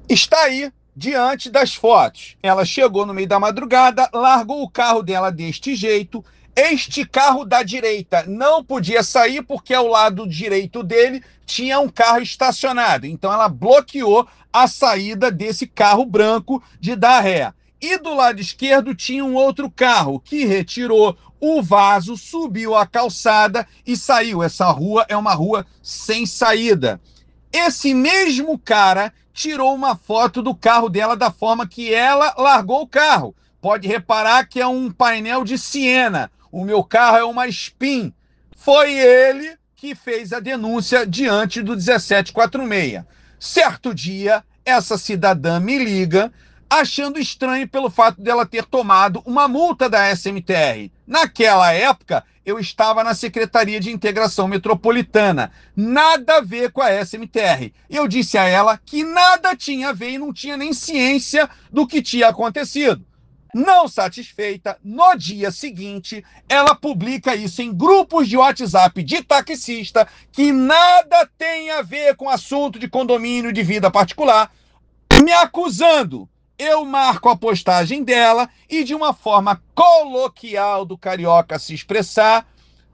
Está aí, diante das fotos. Ela chegou no meio da madrugada, largou o carro dela deste jeito. Este carro da direita não podia sair porque ao lado direito dele tinha um carro estacionado. Então ela bloqueou a saída desse carro branco de dar ré. E do lado esquerdo tinha um outro carro que retirou o vaso, subiu a calçada e saiu. Essa rua é uma rua sem saída. Esse mesmo cara tirou uma foto do carro dela da forma que ela largou o carro. Pode reparar que é um painel de Siena. O meu carro é uma Spin. Foi ele que fez a denúncia diante do 1746. Certo dia, essa cidadã me liga achando estranho pelo fato dela ter tomado uma multa da SMTR. Naquela época, eu estava na Secretaria de Integração Metropolitana. Nada a ver com a SMTR. Eu disse a ela que nada tinha a ver e não tinha nem ciência do que tinha acontecido. Não satisfeita, no dia seguinte, ela publica isso em grupos de WhatsApp de taxista que nada tem a ver com assunto de condomínio de vida particular, me acusando. Eu marco a postagem dela e, de uma forma coloquial do carioca se expressar,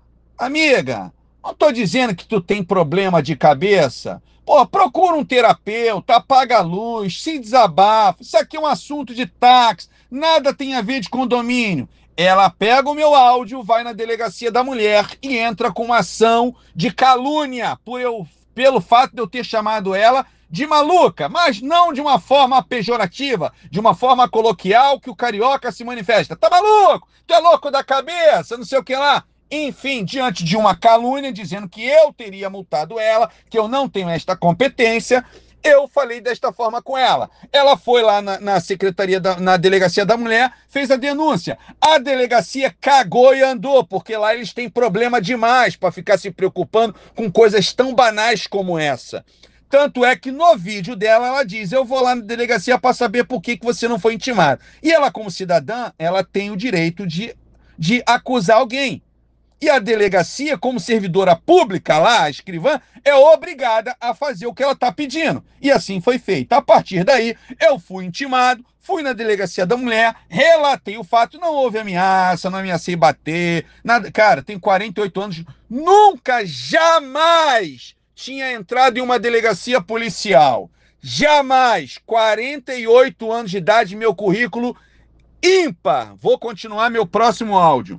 amiga, não tô dizendo que tu tem problema de cabeça. Pô, procura um terapeuta, apaga a luz, se desabafa. Isso aqui é um assunto de táxi, nada tem a ver de condomínio. Ela pega o meu áudio, vai na delegacia da mulher e entra com uma ação de calúnia pelo fato de eu ter chamado ela de maluca, mas não de uma forma pejorativa, de uma forma coloquial que o carioca se manifesta. Tá maluco? Tu é louco da cabeça? Não sei o que lá. Enfim, diante de uma calúnia dizendo que eu teria multado ela, que eu não tenho esta competência, eu falei desta forma com ela. Ela foi lá na secretaria, na delegacia da mulher, fez a denúncia. A delegacia cagou e andou, porque lá eles têm problema demais para ficar se preocupando com coisas tão banais como essa. Tanto é que no vídeo dela ela diz: eu vou lá na delegacia para saber por que você não foi intimado. E ela, como cidadã, ela tem o direito de acusar alguém. E a delegacia, como servidora pública lá, a escrivã, é obrigada a fazer o que ela está pedindo. E assim foi feito. A partir daí, eu fui intimado, fui na delegacia da mulher, relatei o fato, não houve ameaça, não ameacei bater, nada. Cara, tenho 48 anos, nunca, jamais tinha entrado em uma delegacia policial. Jamais. 48 anos de idade, meu currículo ímpar. Vou continuar meu próximo áudio.